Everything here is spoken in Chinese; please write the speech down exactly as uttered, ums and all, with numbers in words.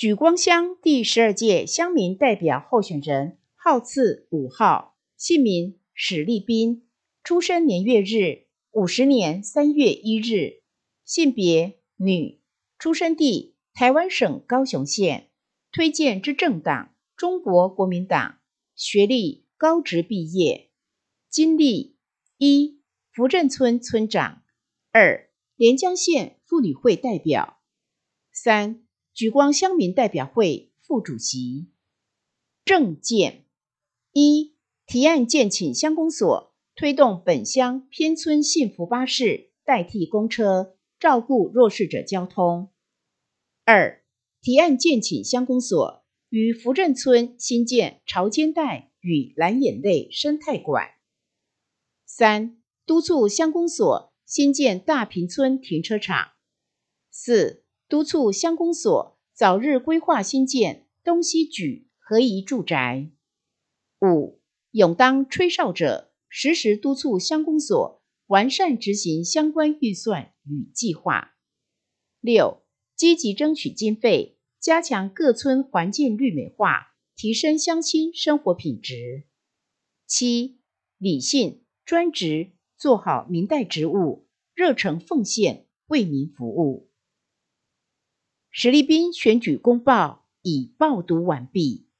莒光乡第十二届乡民代表候选人，号次五号，姓名史立斌，出生年月日五十年三月一日，性别女，出生地台湾省高雄县，推荐之政党中国国民党，学历高职毕业，经历一福镇村村长，二连江县妇女会代表，三莒光乡民代表会副主席。政见一提案建请乡公所推动本乡偏村幸福巴士代替公车，照顾弱势者交通。二提案建请乡公所于福镇村新建潮间带与蓝眼泪生态馆。三督促乡公所新建大坪村停车场。四督促乡公所早日规划新建东西莒合宜住宅。五勇当吹哨者，时时督促乡公所完善执行相关预算与计划。六积极争取经费，加强各村环境绿美化，提升乡亲生活品质。七理性专职，做好民代职务，热诚奉献，为民服务。史立斌选举公报已报读完毕。